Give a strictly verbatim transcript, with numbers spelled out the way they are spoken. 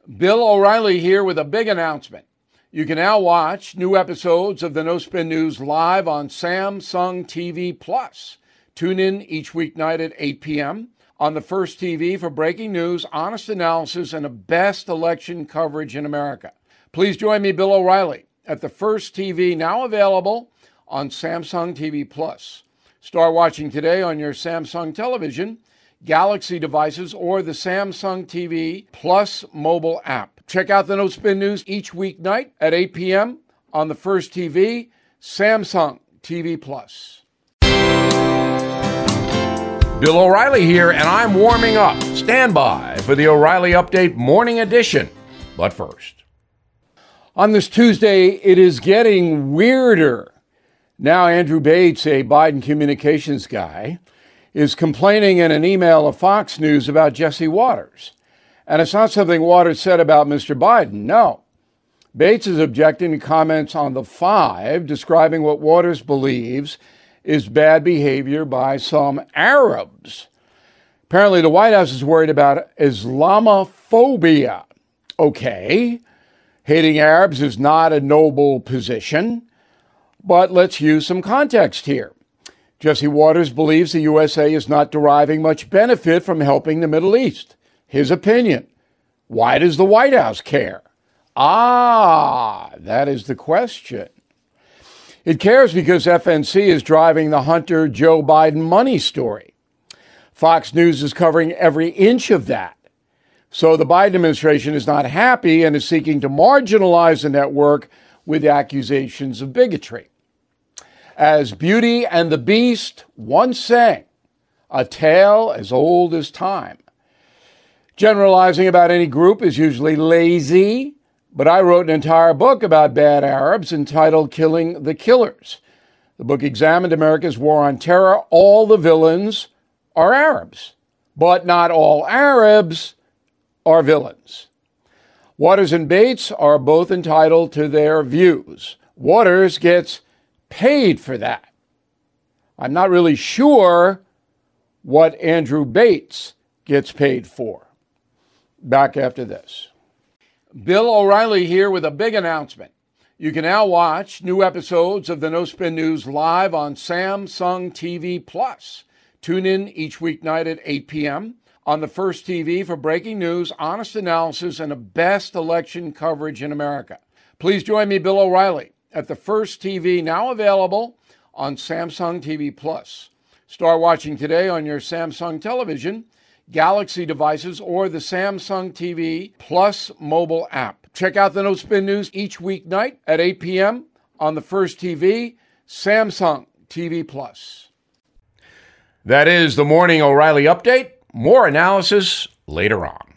Bill O'Reilly here with a big announcement. You can now watch new episodes of the No Spin News live on Samsung T V Plus. Tune in each weeknight at eight p.m. on the First T V for breaking news, honest analysis, and the best election coverage in America. Please join me, Bill O'Reilly, at the First T V, now available on Samsung T V Plus. Start watching today on your Samsung television, Galaxy devices, or the Samsung T V Plus mobile app. Check out the No Spin News each weeknight at eight p.m. on the First T V, Samsung T V Plus. Bill O'Reilly here, and I'm warming up. Stand by for the O'Reilly Update Morning Edition. But first, on this Tuesday, it is getting weirder. Now, Andrew Bates, a Biden communications guy, is complaining in an email of Fox News about Jesse Watters. And it's not something Watters said about Mister Biden, no. Bates is objecting to comments on The Five describing what Watters believes is bad behavior by some Arabs. Apparently, the White House is worried about Islamophobia. Okay, hating Arabs is not a noble position, but let's use some context here. Jesse Watters believes the U S A is not deriving much benefit from helping the Middle East. His opinion. Why does the White House care? Ah, that is the question. It cares because F N C is driving the Hunter Joe Biden money story. Fox News is covering every inch of that. So the Biden administration is not happy and is seeking to marginalize the network with accusations of bigotry. As Beauty and the Beast once sang, a tale as old as time. Generalizing about any group is usually lazy, but I wrote an entire book about bad Arabs entitled Killing the Killers. The book examined America's war on terror. All the villains are Arabs, but not all Arabs are villains. Watters and Bates are both entitled to their views. Watters gets paid for that. I'm not really sure what Andrew Bates gets paid for. Back after this. Bill O'Reilly here with a big announcement. You can now watch new episodes of the No Spin News live on Samsung T V Plus. Tune in each weeknight at eight p.m. on the First T V for breaking news, honest analysis, and the best election coverage in America. Please join me, Bill O'Reilly, at the First T V, now available on Samsung T V Plus. Start watching today on your Samsung television, Galaxy devices, or the Samsung T V Plus mobile app. Check out the No Spin News each weeknight at eight p.m. on the First T V, Samsung T V Plus. That is the Morning O'Reilly Update. More analysis later on.